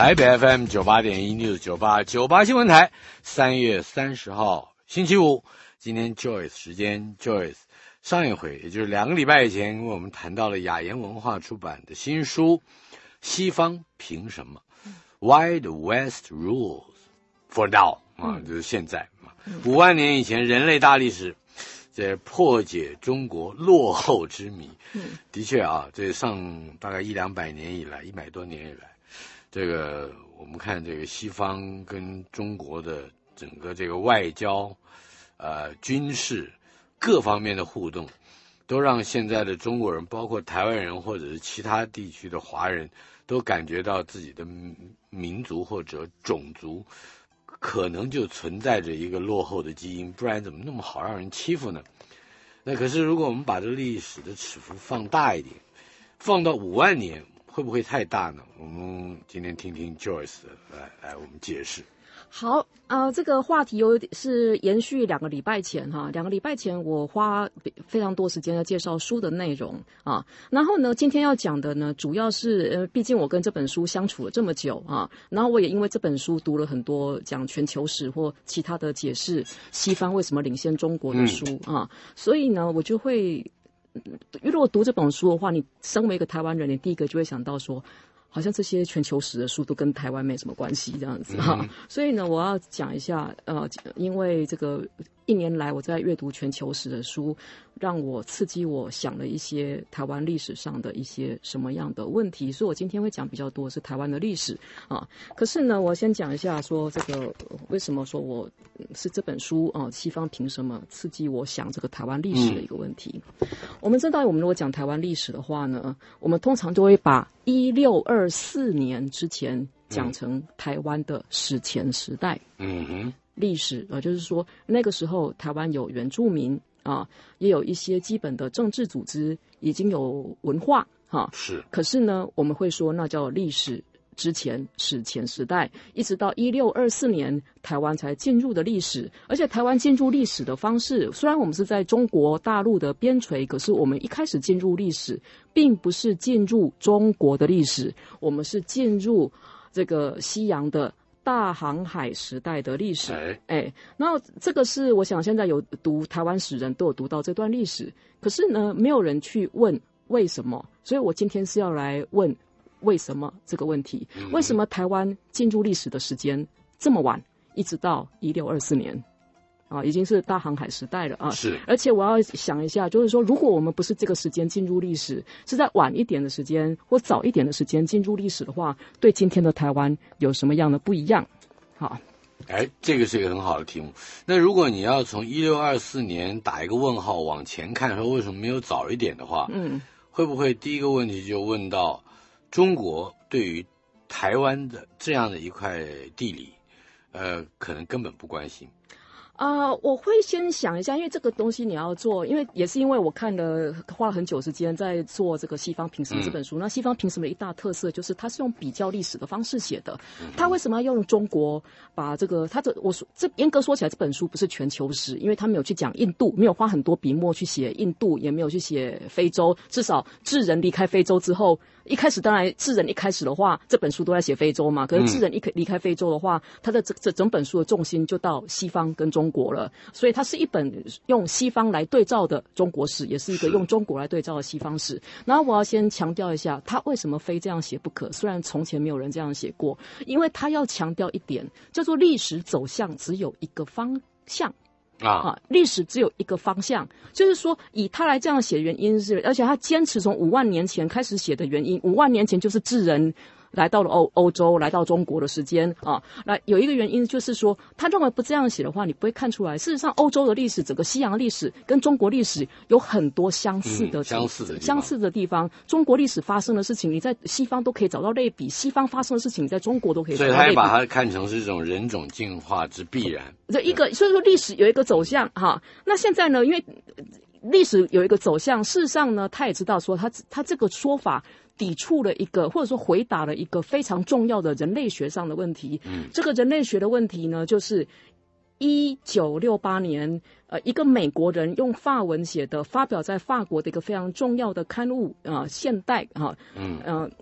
台北 FM 98.1 News 98新闻台，3月30号星期五，今天 Joyce 时间 Joyce 上一回，也就是2个礼拜以前，我们谈到了雅言文化出版的新书《西方凭什么》Why the West Rules for Now 啊，就是现在5万年以前人类大历史，这破解中国落后之谜。的确啊，这大概100-200年以来，100多年以来，这个我们看这个西方跟中国的整个这个外交、军事各方面的互动，都让现在的中国人，包括台湾人或者是其他地区的华人，都感觉到自己的民族或者种族可能就存在着一个落后的基因，不然怎么那么好让人欺负呢？那可是如果我们把这个历史的尺幅放大一点，放到5万年，会不会太大呢？我们今天听听 Joyce 来我们解释。 好这个话题是延续2个礼拜前2个礼拜前我花非常多时间在介绍书的内容然后呢，今天要讲的呢，主要是毕竟我跟这本书相处了这么久然后我也因为这本书读了很多讲全球史或其他的解释西方为什么领先中国的书所以呢，我就会如果读这本书的话，你身为一个台湾人，你第一个就会想到说，好像这些全球史的书都跟台湾没什么关系这样子所以呢，我要讲一下因为这个1年来我在阅读全球史的书，让我刺激我想了一些台湾历史上的一些什么样的问题，所以我今天会讲比较多是台湾的历史可是呢，我先讲一下说这个为什么说我是这本书西方凭什么刺激我想这个台湾历史的一个问题。我们知道，我们如果讲台湾历史的话呢，我们通常就会把1624年之前讲成台湾的史前时代历史就是说那个时候台湾有原住民也有一些基本的政治组织，已经有文化是。 可是呢，我们会说那叫历史之前史前时代，一直到1624年台湾才进入的历史。而且台湾进入历史的方式，虽然我们是在中国大陆的边陲，可是我们一开始进入历史并不是进入中国的历史，我们是进入这个西洋的大航海时代的历史然后这个是我想现在有读台湾史人都有读到这段历史，可是呢，没有人去问为什么，所以我今天是要来问为什么这个问题。为什么台湾进入历史的时间这么晚，一直到1624年已经是大航海时代了是。 而且我要想一下，就是说如果我们不是这个时间进入历史，是在晚一点的时间或早一点的时间进入历史的话，对今天的台湾有什么样的不一样？好， 这个是一个很好的题目。那如果你要从1624年打一个问号往前看，说为什么没有早一点的话会不会第一个问题就问到中国对于台湾的这样的一块地理可能根本不关心？ 我会先想一下，因为这个东西你要做，因为也是因为我花了很久时间在做这个西方凭什么这本书。那西方凭什么一大特色就是它是用比较历史的方式写的。它为什么要用中国把这个这严格说起来这本书不是全球史，因为它没有去讲印度，没有花很多笔墨去写印度，也没有去写非洲。至少智人离开非洲之后，一开始当然智人一开始的话这本书都在写非洲嘛，可是智人离开非洲的话，它的这整本书的重心就到西方跟中国了，所以它是一本用西方来对照的中国史，也是一个用中国来对照的西方史。然后我要先强调一下，他为什么非这样写不可，虽然从前没有人这样写过，因为他要强调一点叫做历史走向只有一个方向历史只有一个方向，就是说以他来这样写的原因是，而且他坚持从5万年前开始写的原因，5万年前就是智人来到了欧洲，来到中国的时间那有一个原因就是说，他认为不这样写的话，你不会看出来，事实上欧洲的历史，整个西洋的历史跟中国历史有很多相似的地方。中国历史发生的事情，你在西方都可以找到类比；西方发生的事情，你在中国都可以找到类比。 所以他也把它看成是一种人种进化之必然。 所以说历史有一个走向那现在呢，因为历史有一个走向，事实上呢，他也知道说他这个说法抵触了一个，或者说回答了一个非常重要的人类学上的问题。这个人类学的问题呢，就是1968年一个美国人用法文写的，发表在法国的一个非常重要的刊物现代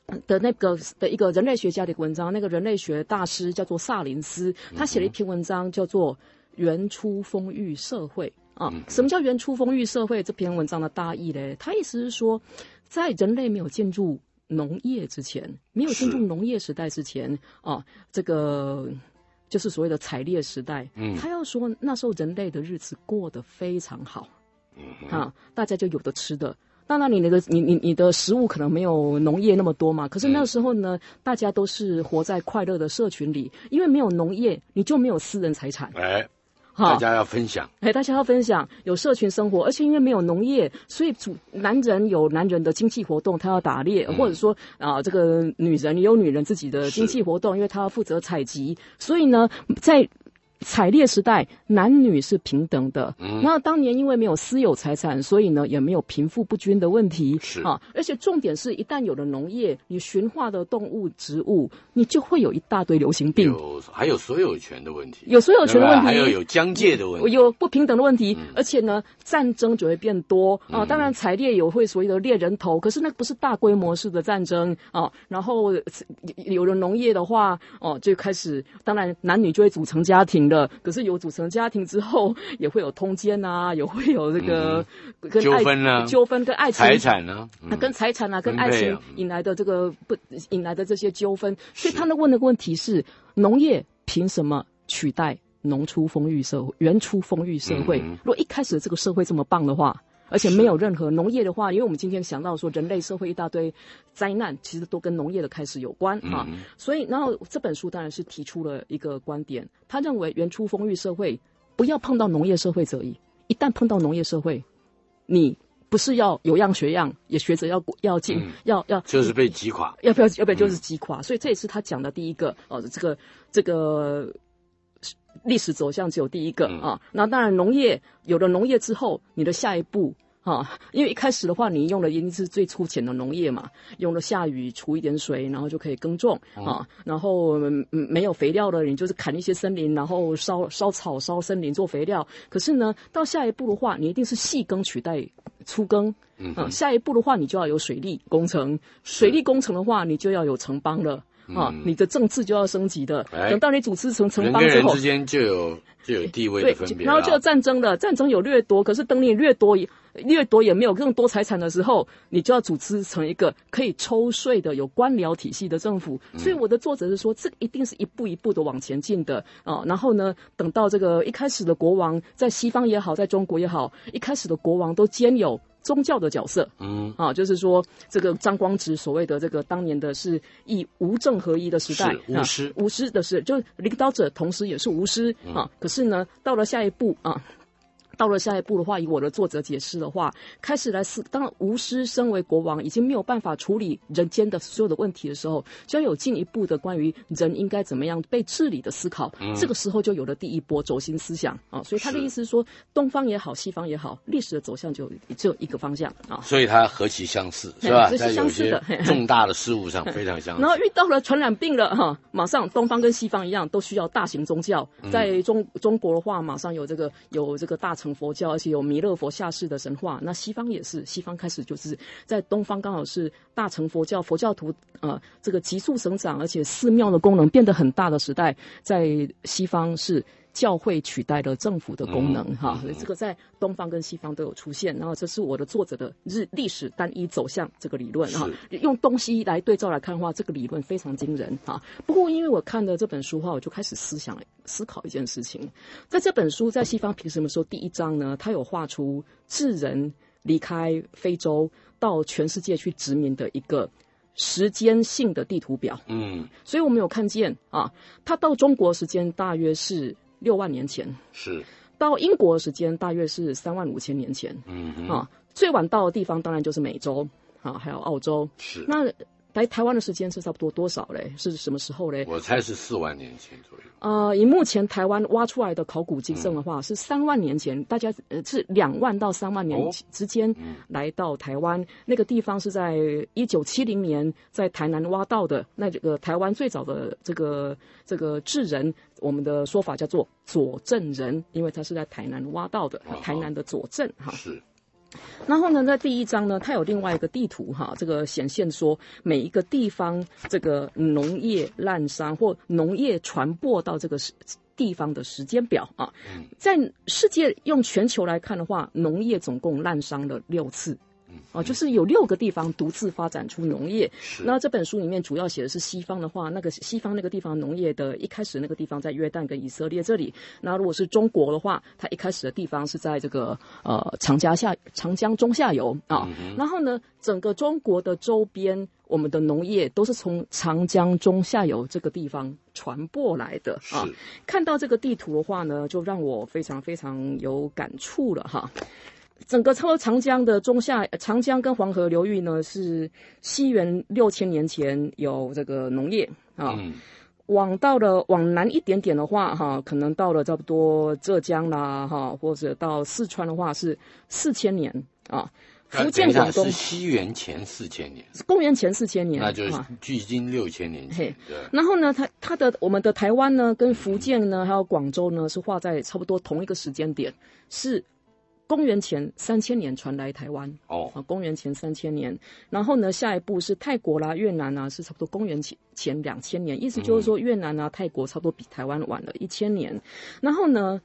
的一个人类学家的一个文章，那个人类学大师叫做萨林斯，他写了一篇文章叫做《原初丰裕社会》啊。什么叫原初丰裕社会？这篇文章的大意呢？他意思是说，在人类没有进入农业之前，没有进入农业时代之前啊，这个就是所谓的采猎时代。他要说那时候人类的日子过得非常好，大家就有的吃的。当然，你的食物可能没有农业那么多嘛，可是那时候呢，大家都是活在快乐的社群里，因为没有农业，你就没有私人财产。 大家要分享， 大家要分享，有社群生活，而且因为没有农业，所以男人有男人的经济活动，他要打猎，或者说这个女人也有女人自己的经济活动，因为他要负责采集，所以呢，在采猎时代，男女是平等的。那当年因为没有私有财产，所以呢也没有贫富不均的问题。而且重点是一旦有了农业，你驯化的动物、植物，你就会有一大堆流行病。 还有所有权的问题， 有所有权的问题， 还有疆界的问题， 有不平等的问题，而且呢战争就会变多啊。当然采猎有会所谓的猎人头，可是那不是大规模式的战争啊。然后有了农业的话，就开始，当然男女就会组成家庭了。可是有组成家庭之后，也会有通奸啊，也会有这个跟纠纷啊， 纠纷跟爱情、 财产啊， 跟财产啊、跟爱情引来的引来的这些纠纷。所以他们问的问题是：农业凭什么取代原初丰裕社会？如果一开始这个社会这么棒的话，而且没有任何农业的话，因为我们今天想到说人类社会一大堆灾难，其实都跟农业的开始有关啊。所以，然后这本书当然是提出了一个观点，他认为原初丰裕社会不要碰到农业社会则已，一旦碰到农业社会，你不是要有样学样，也学着要进，要就是被击垮， 要不要就是击垮。所以这也是他讲的第一个这个。历史走向只有第一个啊，那当然有了农业之后，你的下一步因为一开始的话，你用的一定是最粗浅的农业嘛，用了下雨除一点水，然后就可以耕种然后没有肥料了，你就是砍一些森林，然后烧草、烧森林做肥料。可是呢，到下一步的话，你一定是细耕取代粗耕，下一步的话，你就要有水利工程，水利工程的话，你就要有城邦了。你的政治就要升级的。等到你组织成城邦之后， 人跟人之间就有地位的分别， 然后就有战争了。战争有掠夺，可是等你掠夺也没有更多财产的时候，你就要组织成一个可以抽税的、有官僚体系的政府。所以我的作者是说，这一定是一步一步的往前进的然后呢，等到这个一开始的国王，在西方也好，在中国也好，一开始的国王都兼有宗教的角色，就是说这个张光直所谓的这个当年的是以无政合一的时代，巫师的是，就领导者同时也是巫师可是呢，到了下一步的话，以我的作者解释的话，开始来当然巫师身为国王已经没有办法处理人间的所有的问题的时候，就要有进一步的关于人应该怎么样被治理的思考。这个时候就有了第一波轴心思想所以他的意思是说，东方也好，西方也好，历史的走向就只有一个方向所以它何其相似，是吧？ 这是相似的， 在有些重大的事物上非常相似。 然后遇到了传染病了马上东方跟西方一样，都需要大型宗教。在中国的话，马上有这个大乘佛教，而且有弥勒佛下世的神话。那西方也是，西方开始就是在东方刚好是大乘佛教徒这个急速生长，而且寺庙的功能变得很大的时代，在西方是教会取代了政府的功能所以这个在东方跟西方都有出现。然后这是我的作者的历史单一走向这个理论用东西来对照来看的话，这个理论非常惊人不过因为我看了这本书的话，我就开始思考一件事情。在这本书在西方凭什么说第一章呢，它有画出智人离开非洲到全世界去殖民的一个时间性的地图表所以我们有看见它到中国时间大约是6万年前， 是到英国的时间大约是35000年前最晚到的地方当然就是美洲还有澳洲。 是那来台湾的时间是差不多多少嘞？是什么时候嘞？ 我猜是4万年前左右。 以目前台湾挖出来的考古经证的话，是3万年前，大家是2万到3万年之间来到台湾。那个地方是在1970年在台南挖到的。那这个台湾最早的这个智人，我们的说法叫做左镇人，因为他是在台南挖到的，台南的左镇是。 然后呢，在第1章呢，它有另外一个地图哈，这个显现说每一个地方这个农业滥杀或农业传播到这个地方的时间表啊。在世界用全球来看的话，农业总共滥伤了6次。就是有6个地方独自发展出农业。那这本书里面主要写的是西方的话，那个西方那个地方农业的一开始那个地方在约旦跟以色列这里。那如果是中国的话，它一开始的地方是在这个长江中下游啊。然后呢，整个中国的周边，我们的农业都是从长江中下游这个地方传播来的啊。看到这个地图的话呢，就让我非常非常有感触了哈。整个长江的长江跟黄河流域呢，是西元6000年前有这个农业啊。往南一点点的话哈，可能到了差不多浙江啦哈，或者到四川的话是4000年啊。福建广东是西元前4000年， 公元前4000年， 那就是距今6000年前。对。 然后呢，我们的台湾呢，跟福建呢，还有广州呢，是划在差不多同一个时间点，是公元前3000年传来台湾公元前3000年，然后呢，下一步是泰国啦、越南啊，是差不多公元前2000年，意思就是说越南啊、泰国差不多比台湾晚了1000年，然后呢，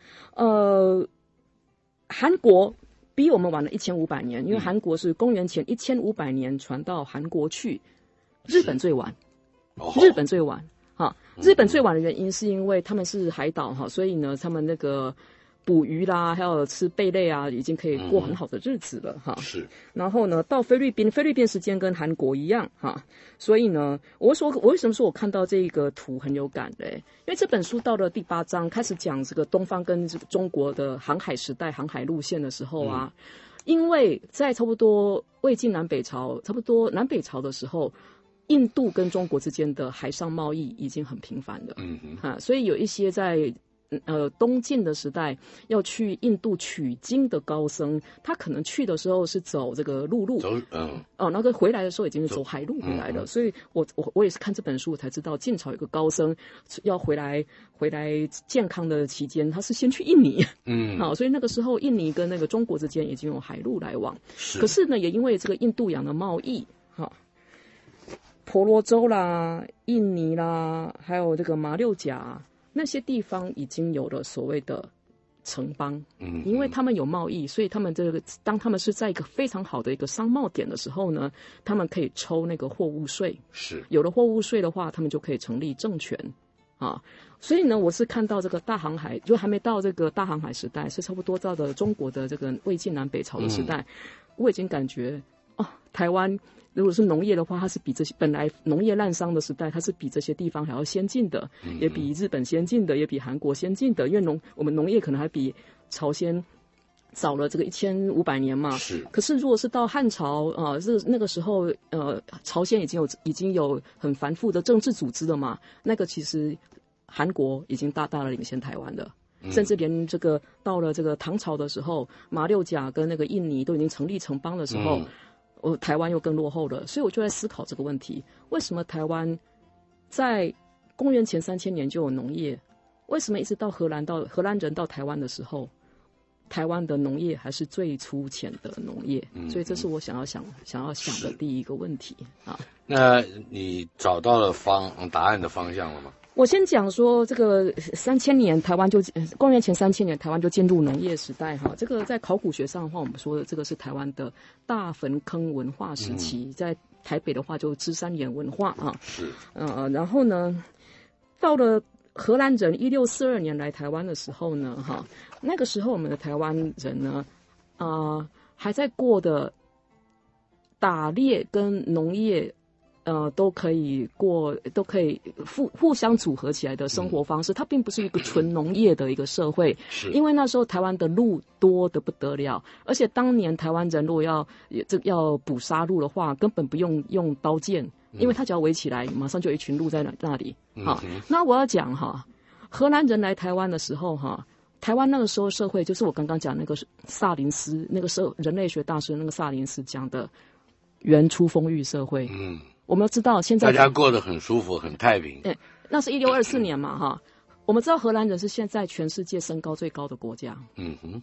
韩国比我们晚了1500年，因为韩国是公元前1500年传到韩国去，日本最晚，日本最晚日本最晚的原因是因为他们是海岛所以呢，他们那个捕鱼啦，还有吃贝类啊，已经可以过很好的日子了是。然后呢，到菲律宾时间跟韩国一样所以呢，我为什么说我看到这个图很有感嘞？因为这本书到了第8章开始讲这个东方跟这个中国的航海时代、航海路线的时候啊，因为在差不多魏晋南北朝，差不多南北朝的时候，印度跟中国之间的海上贸易已经很频繁了，所以有一些在东晋的时代要去印度取经的高僧，他可能去的时候是走这个陆路，那个回来的时候已经是走海路回来了。所以我也是看这本书才知道，晋朝有个高僧要回来健康的期间，他是先去印尼，所以那个时候印尼跟那个中国之间已经有海路来往。可是呢，也因为这个印度洋的贸易，婆罗洲啦、印尼啦，还有这个马六甲。那些地方已经有了所谓的城邦，因为他们有贸易，所以他们当他们是在一个非常好的一个商贸点的时候呢，他们可以抽那个货物税，有了货物税的话，他们就可以成立政权所以呢，我是看到这个大航海，就还没到这个大航海时代，是差不多到的中国的这个魏晋南北朝的时代，我已经感觉台湾如果是农业的话，它是比这些本来农业滥觞的时代，它是比这些地方还要先进的，也比日本先进的，也比韩国先进的。因为我们农业可能还比朝鲜早了这个1500年嘛。可是如果是到汉朝那个时候朝鲜已经有很繁复的政治组织了嘛。那个其实韩国已经大大的领先台湾了。甚至连这个到了这个唐朝的时候，马六甲跟那个印尼都已经成立城邦的时候。台湾又更落后了，所以我就在思考这个问题：为什么台湾在公元前3000年就有农业？为什么一直到荷兰人到台湾的时候，台湾的农业还是最粗浅的农业？所以这是我想要想的第一个问题那你找到了答案的方向了吗？ 我先讲说，这个3000年台湾公元前3000年台湾就进入农业时代这个在考古学上的话，我们说的这个是台湾的大坟坑文化时期，在台北的话就芝山岩文化然后呢，到了荷兰人1642年来台湾的时候呢那个时候我们的台湾人呢还在过的打猎跟农业都可以互相组合起来的生活方式，它并不是一个纯农业的一个社会，因为那时候台湾的鹿多得不得了，而且当年台湾人如果要捕杀鹿的话，根本不用刀剑，因为他只要围起来，马上就有一群鹿在那里。那我要讲荷兰人来台湾的时候台湾那个时候社会就是我刚刚讲那个萨林斯那个人类学大师那个萨林斯讲的原初丰裕社会。我们知道现在大家过得很舒服很太平。 那是1624年嘛我们知道荷兰人是现在全世界身高最高的国家。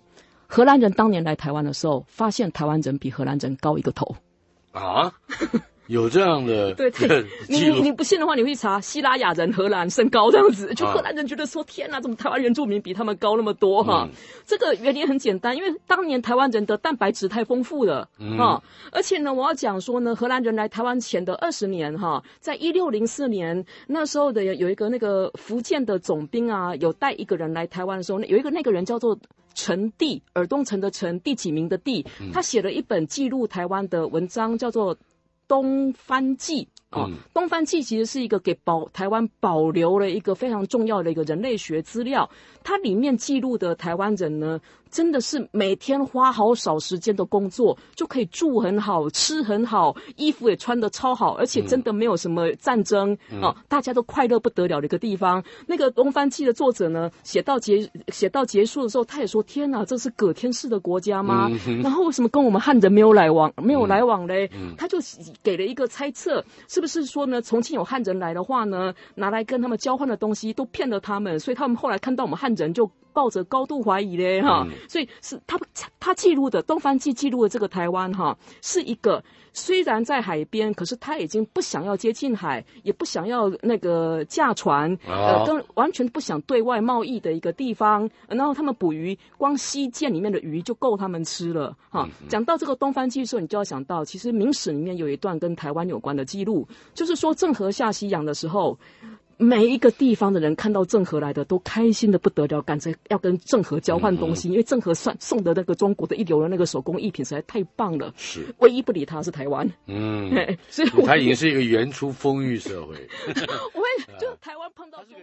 荷兰人当年来台湾的时候，发现台湾人比荷兰人高一个头。 啊？有这样的对，你不信的话，你会去查西拉雅人荷兰身高这样子，就荷兰人觉得说天哪，怎么台湾原住民比他们高那么多哈？这个原因很简单，因为当年台湾人的蛋白质太丰富了哈，而且呢，我要讲说呢，荷兰人来台湾前的20年哈，在1604年那时候的有一个那个福建的总兵啊，有带一个人来台湾的时候，有一个那个人叫做陈第，耳东陈的陈，第几名的第，他写了一本记录台湾的文章，叫做东番记。东番记其实是一个给台湾保留了一个非常重要的一个人类学资料，它里面记录的台湾人呢，真的是每天花好少时间的工作就可以住很好，吃很好，衣服也穿得超好，而且真的没有什么战争大家都快乐不得了的一个地方。那个东番记的作者呢，写到结束的时候，他也说天哪，这是葛天式的国家吗？然后为什么跟我们汉人没有来往嘞？他就给了一个猜测，是不是说呢，重庆有汉人来的话呢，拿来跟他们交换的东西都骗了他们，所以他们后来看到我们汉人就抱着高度怀疑嘞哈，所以是他记录的东番记记录的这个台湾哈，是一个虽然在海边，可是他已经不想要接近海，也不想要那个驾船，跟完全不想对外贸易的一个地方。然后他们捕鱼，光溪涧里面的鱼就够他们吃了哈。讲到这个东番记的时候，你就要想到，其实明史里面有一段跟台湾有关的记录，就是说郑和下西洋的时候，每一个地方的人看到郑和来的都开心的不得了，赶着要跟郑和交换东西，因为郑和送的那个中国的一流的那个手工艺品实在太棒了。是，唯一不理他是台湾。所以他已经是一个原初丰裕社会。 我会就台湾碰到这个。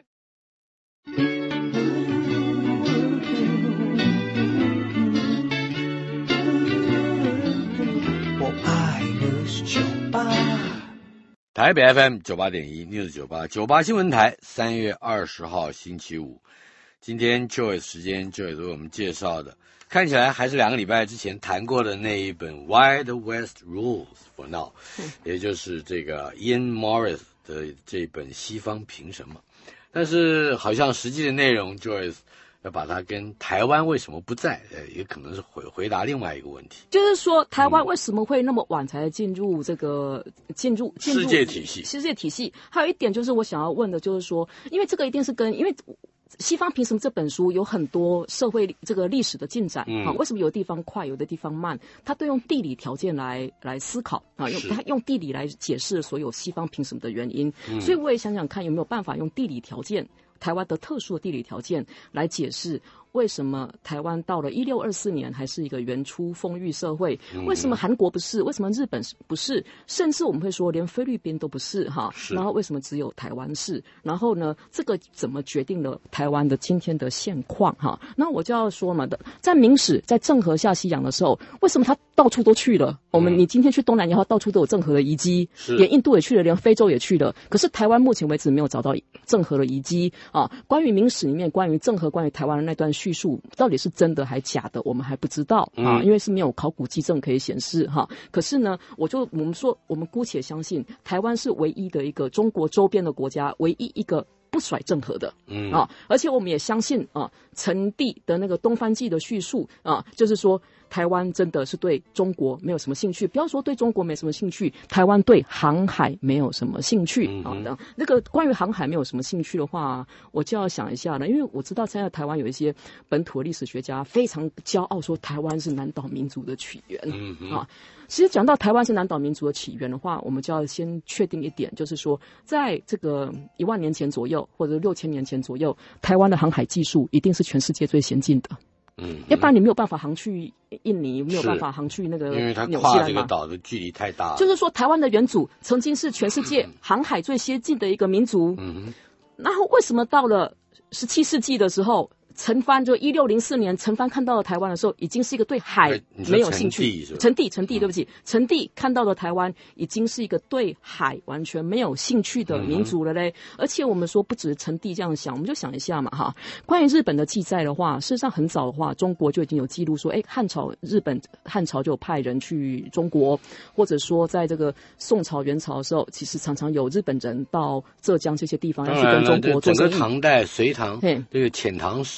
我爱的是酒吧。 台北 FM 98.1 News 98新闻台，3月20号星期五，今天 Joyce 时间 Joyce 为我们介绍的，看起来还是2个礼拜之前谈过的那一本 Why the West Rules for Now，也就是这个 Ian Morris 的这本西方凭什么，但是好像实际的内容 Joyce要把它跟台湾为什么不在，也可能是回答另外一个问题， 就是说台湾为什么会那么晚才进入这个世界体系？ 还有一点就是我想要问的，就是说，因为这个一定是因为西方凭什么这本书有很多社会这个历史的进展为什么有的地方快，有的地方慢？他都用地理条件来思考用地理来解释所有西方凭什么的原因。所以我也想想看有没有办法用地理条件，台湾的特殊的地理条件来解释为什么台湾到了1624年还是一个原初丰裕社会？为什么韩国不是？为什么日本不是？甚至我们会说连菲律宾都不是哈。然后为什么只有台湾是？然后呢，这个怎么决定了台湾的今天的现况哈？那我就要说嘛，在明史在郑和下西洋的时候，为什么他到处都去了？你今天去东南亚，到处都有郑和的遗迹，连印度也去了，连非洲也去了。可是台湾目前为止没有找到郑和的遗迹啊。关于明史里面关于郑和关于台湾的那段叙述到底是真的还假的，我们还不知道啊，因为是没有考古基证可以显示哈。可是呢，我们姑且相信，台湾是唯一的一个中国周边的国家，唯一一个不甩郑和的而且我们也相信陈第的那个东番记的叙述就是说台湾真的是对中国没有什么兴趣，不要说对中国没什么兴趣，台湾对航海没有什么兴趣那个关于航海没有什么兴趣的话，我就要想一下了，因为我知道现在台湾有一些本土的历史学家非常骄傲说台湾是南岛民族的起源其实讲到台湾是南岛民族的起源的话，我们就要先确定一点，就是说在这个1万年前左右或者6000年前左右，台湾的航海技术一定是全世界最先进的要不然你没有办法航去印尼，没有办法航去那个纽西兰，因为它跨这个岛的距离太大了。 就是说台湾的元祖曾经是全世界航海最先进的一个民族然后为什么到了17世纪的时候，陈蕃就1604年陈蕃看到了台湾的时候，已经是一个对海没有兴趣。陈第对不起，陈第看到了台湾已经是一个对海完全没有兴趣的民族了嘞。而且我们说不止陈第这样想，我们就想一下嘛哈。关于日本的记载的话，事实上很早的话，中国就已经有记录说，日本汉朝就有派人去中国，或者说在这个宋朝元朝的时候，其实常常有日本人到浙江这些地方要去跟中国做生意。 整个唐代隋唐这个遣唐使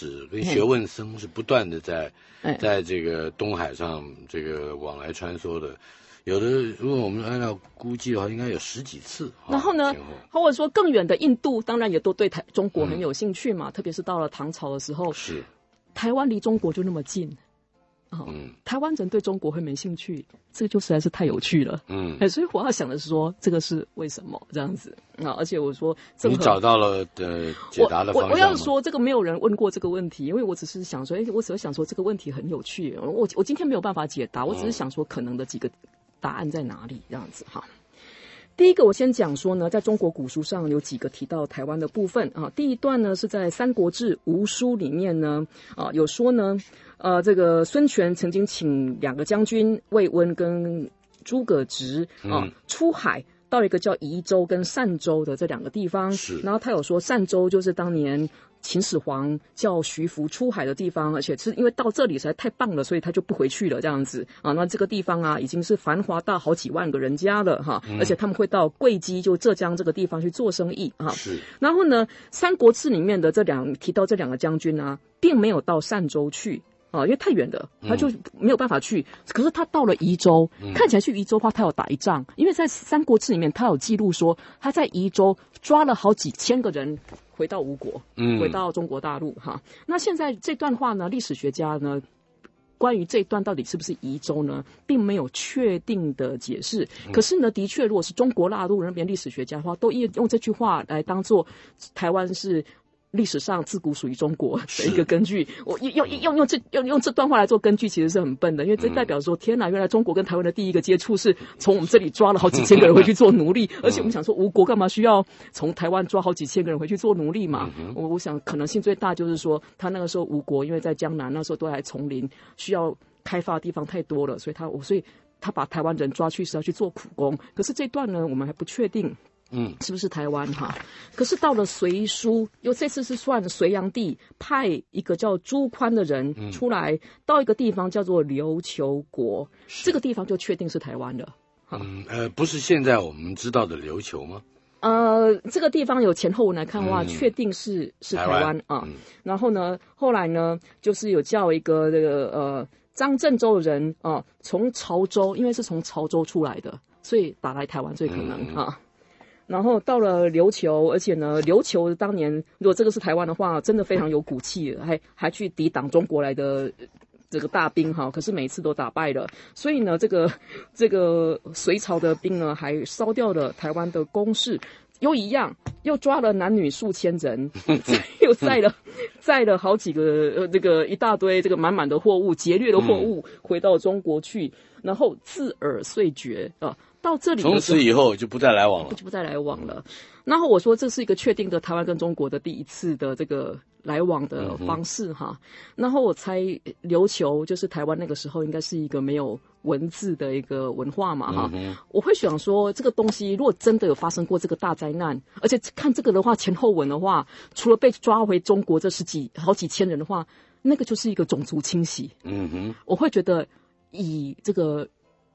使跟学问僧是不断的在这个东海上这个往来穿梭的。有的，如果我们按照估计的话，应该有10几次。 然后呢，或者说更远的印度，当然也都对中国很有兴趣嘛。特别是到了唐朝的时候， 是台湾离中国就那么近，台湾人对中国会没兴趣，这个就实在是太有趣了。所以我要想的是说，这个是为什么这样子啊？而且我说， 你找到了解答的方向吗？ 我要说，这个没有人问过这个问题，因为我只是想说，我只是想说这个问题很有趣。我今天没有办法解答，我只是想说可能的几个答案在哪里这样子哈。第一个，我先讲说呢，在中国古书上有几个提到台湾的部分啊。第一段呢是在《三国志·吴书》里面呢，有说呢，这个孙权曾经请2个将军魏温跟诸葛直出海。到一个叫宜州跟善州的这2个地方，然后他有说善州就是当年秦始皇叫徐福出海的地方，而且是因为到这里实在太棒了，所以他就不回去了这样子啊。那这个地方啊已经是繁华到好几万个人家了哈，而且他们会到贵溪就浙江这个地方去做生意啊。是。然后呢，《三国志》里面的提到这2个将军啊，并没有到善州去。因为太远了，他就没有办法去。可是他到了宜州，看起来去宜州的话，他有打一仗。因为在《三国志》里面，他有记录说他在宜州抓了好几千个人回到吴国，回到中国大陆哈。那现在这段话呢，历史学家呢，关于这一段到底是不是宜州呢，并没有确定的解释。可是呢，的确，如果是中国大陆那边历史学家的话，都用这句话来当做台湾是历史上自古属于中国的一个根据。我用这段话来做根据，其实是很笨的，因为这代表说，天哪，原来中国跟台湾的第一个接触是从我们这里抓了好几千个人回去做奴隶，而且我们想说，吴国干嘛需要从台湾抓好几千个人回去做奴隶嘛？我想可能性最大就是说，他那个时候吴国因为在江南，那时候都还丛林，需要开发的地方太多了，所以他把台湾人抓去是要去做苦工。可是这段呢，我们还不确定。是不是台湾哈？可是到了隋书，因为这次是算隋炀帝派一个叫朱宽的人出来，到一个地方叫做琉球国，这个地方就确定是台湾了。 不是现在我们知道的琉球吗？ 这个地方有前后文来看的话，确定是台湾啊。然后呢，后来呢，就是有叫一个这个张镇州人从潮州，因为是从潮州出来的，所以打来台湾最可能啊。然后到了琉球，而且呢，琉球当年如果这个是台湾的话，真的非常有骨气，还去抵挡中国来的这个大兵哈，可是每一次都打败了。所以呢，这个隋朝的兵呢，还烧掉了台湾的宫室，又一样，又抓了男女数千人，又载了好几个这个一大堆这个满满的货物，劫掠的货物回到中国去，然后自尔遂绝啊。到这里从此以后就不再来往了。 然后我说这是一个确定的台湾跟中国的第一次的这个来往的方式哈。然后我猜琉球就是台湾那个时候应该是一个没有文字的一个文化嘛哈。我会想说这个东西如果真的有发生过这个大灾难，而且看这个的话前后文的话，除了被抓回中国这好几千人的话，那个就是一个种族清洗。我会觉得以这个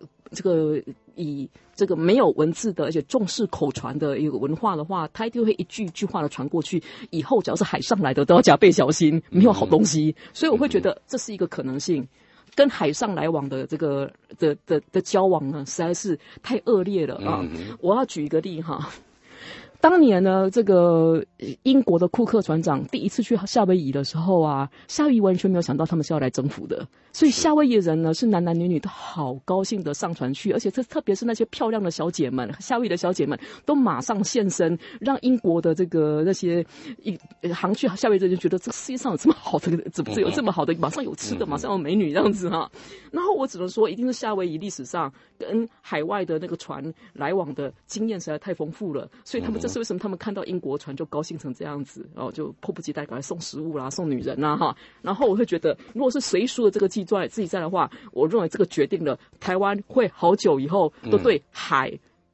没有文字的，而且重视口传的一个文化的话，他一定会一句一句话的传过去。以后只要是海上来的，都要加倍小心，没有好东西。所以我会觉得这是一个可能性。跟海上来往的这个的交往呢，实在是太恶劣了啊！我要举一个例哈。当年呢，这个英国的库克船长第一次去夏威夷的时候啊，夏威夷完全没有想到他们是要来征服的，所以夏威夷人呢是男男女女都好高兴的上船去，而且特别是那些漂亮的小姐们，夏威夷的小姐们都马上现身，让英国的那些航去夏威夷人就觉得这世界上有这么好的，怎么有这么好的，马上有吃的，马上有美女这样子哈。然后我只能说，一定是夏威夷历史上跟海外的那个船来往的经验实在太丰富了，所以他们这是为什么他们看到英国船就高兴成这样子，就迫不及待赶快送食物啦，送女人啦哈。然后我会觉得，如果是隋书的这个记载的话，我认为这个决定了台湾会好久以后都对海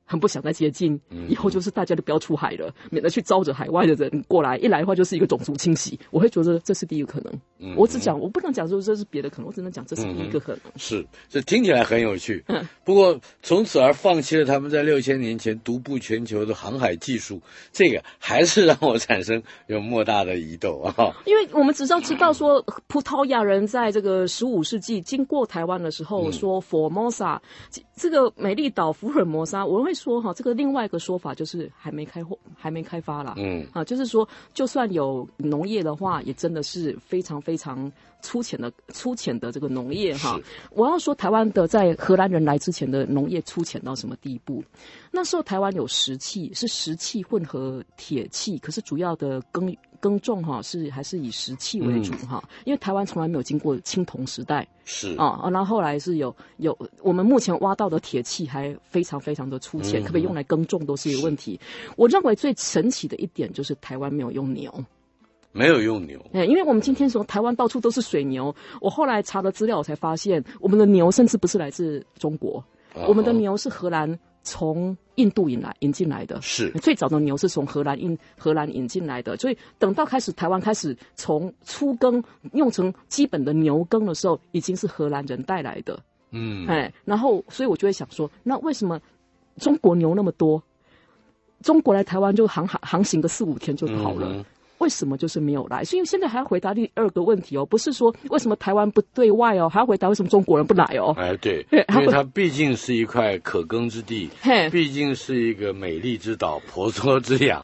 很不想再接近，以后就是大家都不要出海了，免得去招着海外的人过来，一来的话就是一个种族清洗。我会觉得这是第一个可能。我只讲，我不能讲说这是别的可能，我只能讲这是第一个可能。 是，这听起来很有趣。不过从此而放弃了他们在6000年前独步全球的航海技术，这个还是让我产生有莫大的疑窦啊。 因为我们只要知道说，葡萄牙人在这个15世纪经过台湾的时候，说 Formosa 这个美丽岛福尔摩沙，我会说哈，这个另外一个说法就是还没开发啦。就是说，就算有农业的话，也真的是非常非常粗浅的这个农业哈。我要说台湾的在荷兰人来之前的农业粗浅到什么地步？那时候台湾有石器，是石器混合铁器，可是主要的耕种哈还是以石器为主哈，因为台湾从来没有经过青铜时代。 是然后后来是有我们目前挖到的铁器还非常非常的粗浅，可不可以用来耕种都是一个问题。我认为最神奇的一点就是台湾没有用牛。 没有用牛， 因为我们今天说台湾到处都是水牛，我后来查了资料，我才发现我们的牛甚至不是来自中国，我们的牛是荷兰从印度引进来的， 是最早的牛是从荷兰引进来的，所以等到台湾开始从粗耕用成基本的牛耕的时候，已经是荷兰人带来的。然后所以我就会想说，那为什么中国牛那么多，中国来台湾就航行个4-5天就好了？为什么就是没有来？所以现在还要回答第二个问题哦，不是说为什么台湾不对外哦，还要回答为什么中国人不来哦。 对，因为它毕竟是一块可耕之地，毕竟是一个美丽之岛，婆娑之洋。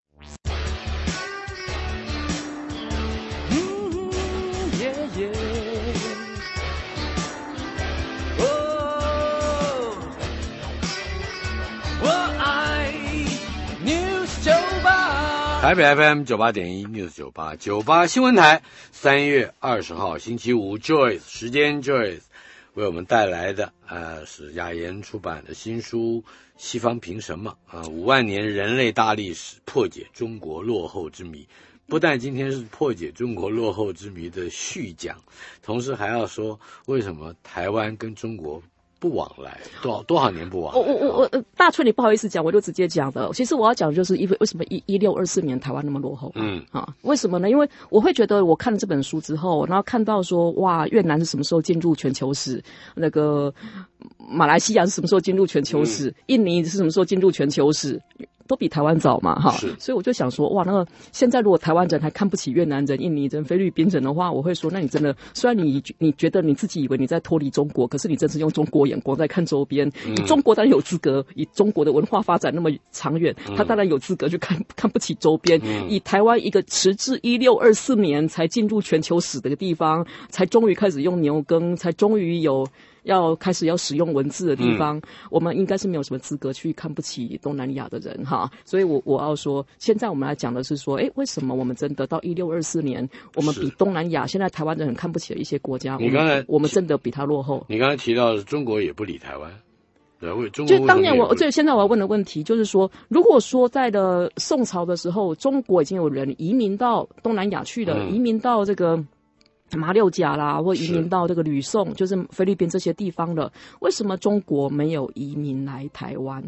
台北 FM 98.1 News 98新闻台，3月20号星期五 Joyce 时间 Joyce 为我们带来的是雅言出版的新书《西方凭什么？5万年人类大历史，破解中国落后之谜》。不但今天是破解中国落后之谜的续讲，同时还要说为什么台湾跟中国不往来，多少年不往来？ 我大春，你不好意思讲，我就直接讲的。其实我要讲的就是为什么1624年台湾那么落后？为什么呢？因为我会觉得我看了这本书之后，然后看到说，哇，越南是什么时候进入全球史？那个马来西亚是什么时候进入全球史？印尼是什么时候进入全球史？都比台湾早嘛，哈，所以我就想说，哇，那个现在如果台湾人还看不起越南人、印尼人、菲律宾人的话，我会说，那你真的，虽然你觉得你自己以为你在脱离中国，可是你真是用中国眼光在看周边。中国当然有资格，以中国的文化发展那么长远，他当然有资格去看不起周边。以台湾一个迟至1624年才进入全球史的一个地方，才终于开始用牛耕，才终于要开始要使用文字的地方，我们应该是没有什么资格去看不起东南亚的人哈。所以我要说，现在我们来讲的是说，为什么我们真的到1624年，我们比东南亚现在台湾人很看不起的一些国家，我们真的比他落后。 你刚才提到的中国也不理台湾，对，中国就当年现在我要问的问题就是说，如果说在的宋朝的时候，中国已经有人移民到东南亚去了，移民到这个马六甲啦，或移民到这个吕宋，就是菲律宾这些地方了，为什么中国没有移民来台湾？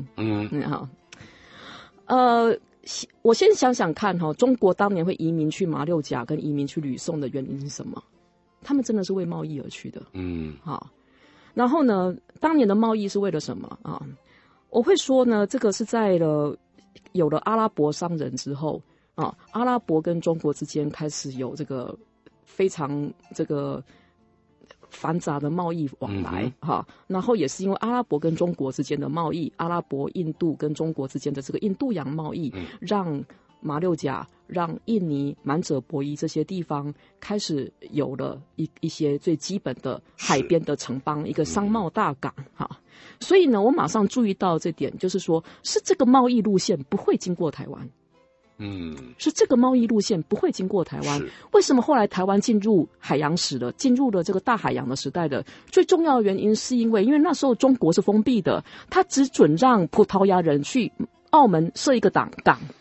我先想想看哈，中国当年会移民去马六甲跟移民去吕宋的原因是什么？他们真的是为贸易而去的。然后呢，当年的贸易是为了什么啊？我会说呢，这个是在有了阿拉伯商人之后啊，阿拉伯跟中国之间开始有这个非常这个繁杂的贸易往来然后也是因为阿拉伯跟中国之间的贸易，阿拉伯印度跟中国之间的这个印度洋贸易，让马六甲、让印尼、满者伯夷这些地方开始有了一些最基本的海边的城邦，一个商贸大港所以呢，我马上注意到这点，就是说是这个贸易路线不会经过台湾。是这个贸易路线不会经过台湾。为什么后来台湾进入海洋史了，进入了这个大海洋的时代的最重要的原因，是因为那时候中国是封闭的，它只准让葡萄牙人去澳门设一个港。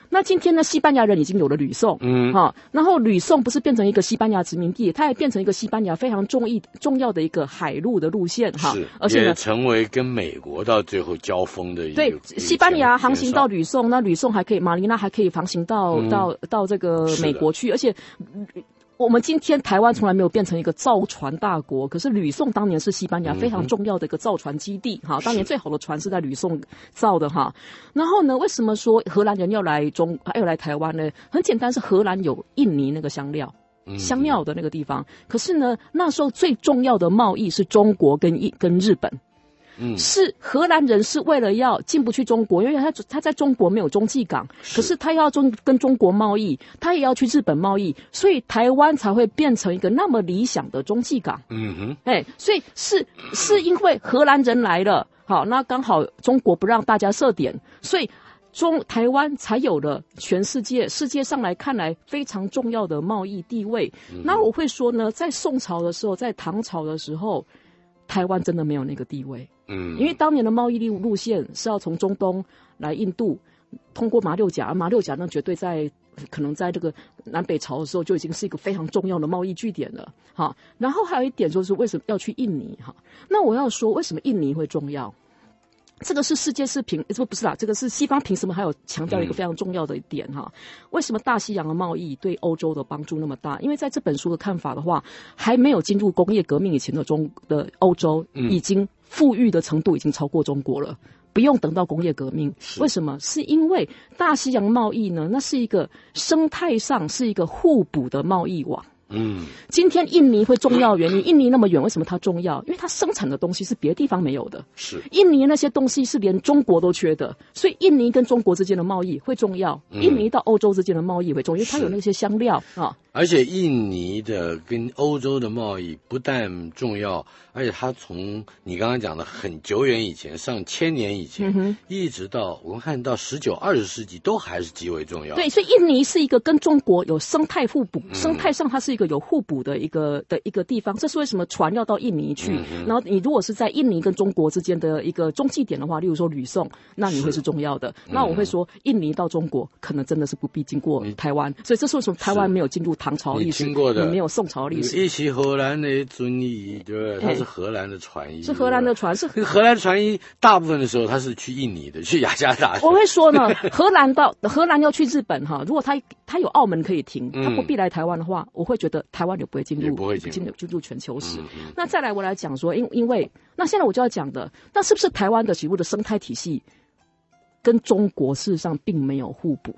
那今天呢，西班牙人已经有了吕宋，然后吕宋不是变成一个西班牙殖民地，它也变成一个西班牙非常重要的一个海路的路线哈，而且呢， 也成为跟美国到最后交锋的一个。 对，西班牙航行到吕宋，那吕宋还可以，马尼拉还可以航行到这个美国去，而且。我们今天台湾从来没有变成一个造船大国，可是吕宋当年是西班牙非常重要的一个造船基地哈，当年最好的船是在吕宋造的哈。然后呢，为什么说荷兰人要来台湾呢？很简单，是荷兰有印尼那个香料的那个地方。可是呢，那时候最重要的贸易是中国跟日本。是荷兰人是为了要进不去中国，因为他在中国没有中继港，可是他要跟中国贸易，他也要去日本贸易，所以台湾才会变成一个那么理想的中继港。所以是因为荷兰人来了，好，那刚好中国不让大家设点，所以台湾才有了全世界上来看来非常重要的贸易地位。那我会说呢，在宋朝的时候，在唐朝的时候，台湾真的没有那个地位。因为当年的贸易路线是要从中东来印度，通过马六甲那绝对可能在这个南北朝的时候就已经是一个非常重要的贸易据点了。好，然后还有一点就是为什么要去印尼哈？那我要说为什么印尼会重要？这个是世界是不是啦？这个是西方凭什么还有强调一个非常重要的一点哈？为什么大西洋的贸易对欧洲的帮助那么大？因为在这本书的看法的话，还没有进入工业革命以前的欧洲，已经富裕的程度已经超过中国了。不用等到工业革命，为什么？是因为大西洋贸易呢？那是一个生态上是一个互补的贸易网。今天印尼会重要原因，印尼那么远，为什么它重要？因为它生产的东西是别的地方没有的。是印尼那些东西是连中国都缺的，所以印尼跟中国之间的贸易会重要，印尼到欧洲之间的贸易会重要，因为它有那些香料啊。 而且印尼的跟欧洲的贸易不但重要，而且它从你刚刚讲的很久远以前，上千年以前，一直到我们看到19、20世纪都还是极为重要。 对，所以印尼是一个跟中国有生态互补，生态上它是一个有互补的一个地方。这是为什么船要到印尼去？然后你如果是在印尼跟中国之间的一个中继点的话，例如说吕宋，那你会是重要的。那我会说，印尼到中国可能真的是不必经过台湾，所以这是为什么台湾没有进入唐朝历史， 你听过的， 你没有宋朝历史。 一起荷兰的遵义，对不对？它是荷兰的船医， 是荷兰的船，是荷兰船医。大部分的时候，他是去印尼的，去雅加达。 我会说呢，荷兰要去日本哈，如果他有澳门可以停，他不必来台湾的话，我会觉得台湾也不会进入全球史。那再来我来讲说，因为那现在我就要讲的，那是不是台湾的食物的生态体系跟中国事实上并没有互补？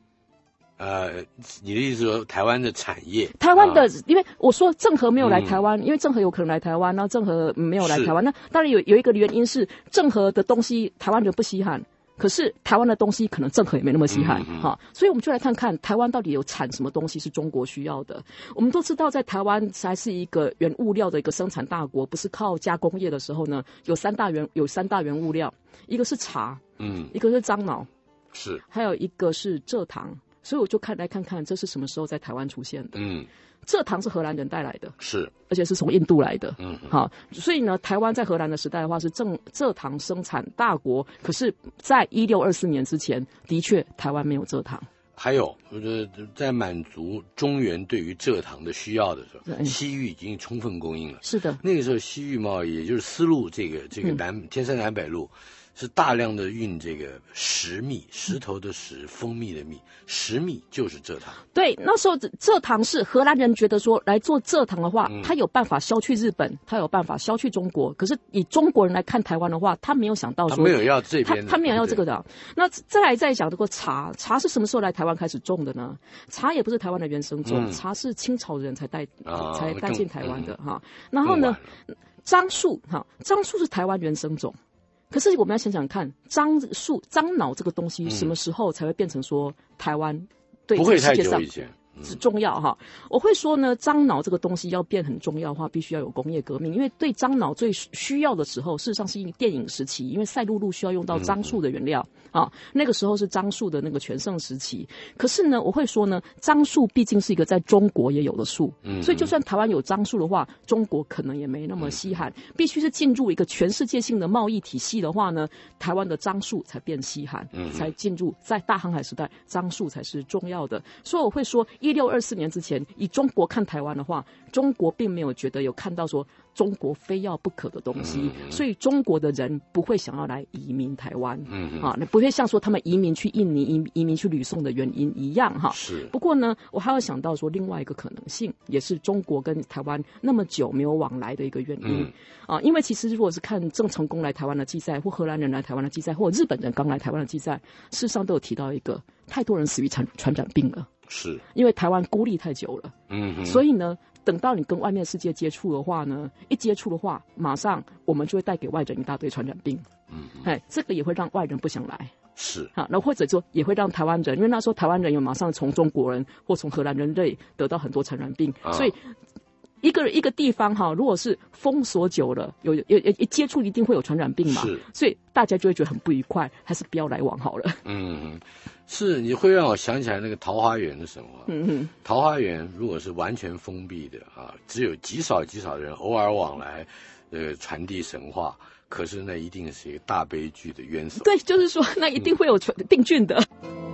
你的意思说台湾的产业， 台湾的，因为我说郑和没有来台湾，因为郑和有可能来台湾，那郑和没有来台湾，那当然有一个原因是郑和的东西台湾人不稀罕，可是台湾的东西可能郑和也没那么稀罕哈，所以我们就来看看台湾到底有产什么东西是中国需要的。我们都知道，在台湾才是一个原物料的一个生产大国，不是靠加工业的时候呢，有三大原物料，一个是茶，一个是樟脑，是，还有一个是蔗糖。所以我就来看看这是什么时候在台湾出现的。蔗糖是荷兰人带来的，是，而且是从印度来的。好，所以呢，台湾在荷兰的时代的话是蔗糖生产大国，可是，在1624年之前，的确台湾没有蔗糖。 还有，在满足中原对于蔗糖的需要的时候，西域已经充分供应了。是的，那个时候西域贸易，也就是丝路这个天山南北路。是大量的运这个石蜜，石头的石，蜂蜜的蜜，石蜜就是蔗糖。对，那时候蔗糖是荷兰人觉得说来做蔗糖的话，他有办法消去日本，他有办法消去中国。可是以中国人来看台湾的话，他没有想到说他没有要这边，他没有要这个的。那再讲这个茶是什么时候来台湾开始种的呢？茶也不是台湾的原生种，茶是清朝人才带进台湾的哈。然后呢，樟树是台湾原生种。可是我们要想想看，樟脑这个东西什么时候才会变成说台湾对世界上？不会太久以前。 只重要哈。我会说呢，樟脑这个东西要变很重要的话，必须要有工业革命，因为对樟脑最需要的时候，事实上是因为电影时期，因为赛璐璐需要用到樟树的原料啊，那个时候是樟树的那个全盛时期。可是呢，我会说呢，樟树毕竟是一个在中国也有的树，所以就算台湾有樟树的话，中国可能也没那么稀罕，必须是进入一个全世界性的贸易体系的话呢，台湾的樟树才变稀罕，才进入在大航海时代，樟树才是重要的。所以我会说，1624年之前，以中国看台湾的话，中国并没有觉得有看到说中国非要不可的东西，所以中国的人不会想要来移民台湾，那不会像说他们移民去印尼、移民去吕宋的原因一样哈。 是。 不过呢，我还要想到说另外一个可能性，也是中国跟台湾那么久没有往来的一个原因因为其实如果是看郑成功来台湾的记载，或荷兰人来台湾的记载，或日本人刚来台湾的记载，事实上都有提到一个，太多人死于传染病了。 是因为台湾孤立太久了，所以呢，等到你跟外面世界接触的话呢，一接触的话，马上我们就会带给外人一大堆传染病，这个也会让外人不想来。 是好，那或者说也会让台湾人，因为那时候台湾人有马上从中国人或从荷兰人类得到很多传染病，所以一个地方哈，如果是封锁久了，有接触一定会有传染病嘛，所以大家就会觉得很不愉快，还是不要来往好了。 是，你会让我想起来那个桃花源的神话。桃花源如果是完全封闭的啊，只有极少人偶尔往来，传递神话，可是那一定是一个大悲剧的冤首。 对，就是说那一定会有病菌的。